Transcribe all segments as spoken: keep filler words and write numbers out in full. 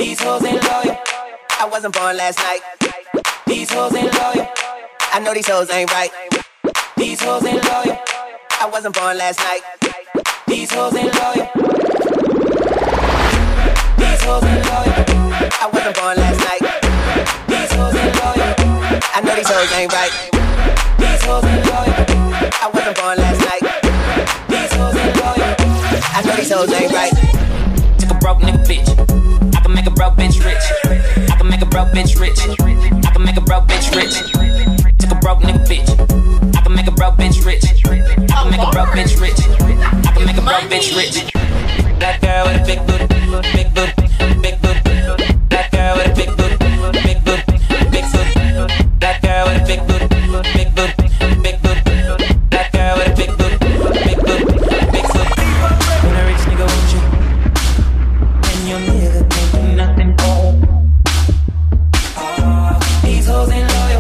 These hoes ain't loyal. I wasn't born last night. These hoes ain't loyal. I know these hoes ain't right. These hoes ain't loyal. I wasn't born last night. These hoes ain't loyal. These hoes ain't loyal. I wasn't born last night. These hoes ain't loyal. I know these hoes ain't right. These hoes ain't loyal. I wasn't born last night. These hoes ain't loyal. I know these hoes ain't right. Took a broke nigga bitch. I can make a broke bitch rich. I can make a broke bitch rich. I can make a broke bitch rich. Took a broke nigga bitch. I can make a broke bitch rich. I can make a broke bitch rich. I can make a broke bitch rich. Black girl with a big booty, big booty, big booty. Black girl with a big booty, big booty, big booty. Black girl with a big booty, big booty, big booty. Black girl with a big booty, big booty, big booty. When a rich nigga with you, and your nigga can't do nothing wrong. Oh, these hoes ain't loyal.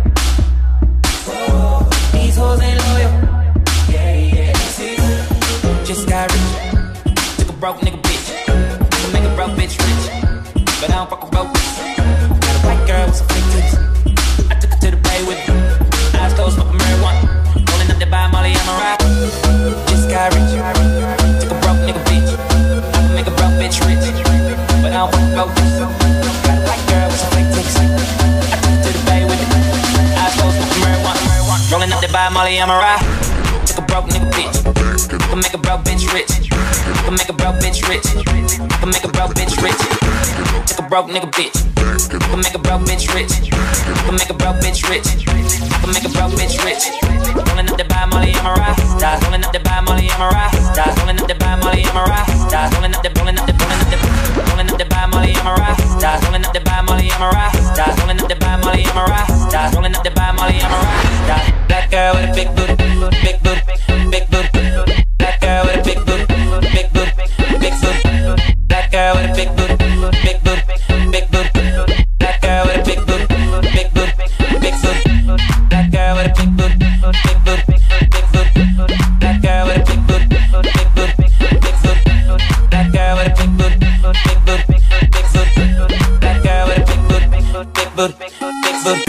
Oh, these hoes ain't loyal. Yeah, yeah, see. Just got rich. Took a broke nigga bitch. To make a broke bitch rich. But I don't fuck with broke bitch. Got a white girl with some fake titties. I took her to the bay with me. Eyes closed, smoking marijuana. Rolling up that by Molly, I'm a rock. Just got rich. Took a broke nigga bitch. I can make a broke bitch rich. But I don't fuck with broke bitch. Got a white girl with some fake titties. I took her to the bay with me. Eyes closed, smoking marijuana. Rolling up that by Molly, I'm a rock. Took a broke nigga bitch. I can make a broke bitch rich. I can make a broke bitch rich. I can make a broke bitch rich. Took a broke nigga bitch. I can make a broke bitch rich. I can make a broke bitch rich. I can make a broke bitch rich. Rolling up the by Molly, I'm a rock. Rolling up the by Molly, I'm a rock. Rolling up the by Molly, I'm a rock. Rolling up the, rolling up the, rolling up the, rolling up the by Molly, I'm a rock. Rolling up the by Molly, I'm a rock. Rolling up the by Molly, I'm a rock. Rolling up the by Molly, I'm a rock. Black girl with a big booty, big booty, big booty. Black girl with a big booty, big booty, big booty. Black girl with a big booty, big booty, big booty. Black girl with a big booty, big booty, big booty. Black girl with a big booty, big booty, big booty. Black girl with a big booty, big booty, big booty. Black girl with a big booty, big booty, big booty. Black girl with a big booty, big booty, big booty.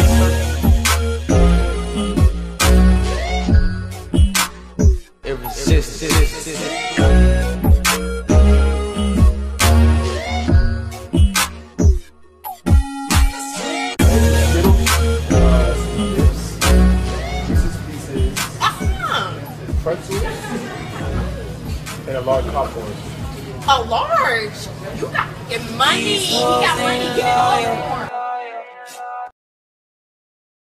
And a large popcorn. A large? You got get money. You got money. Get it all.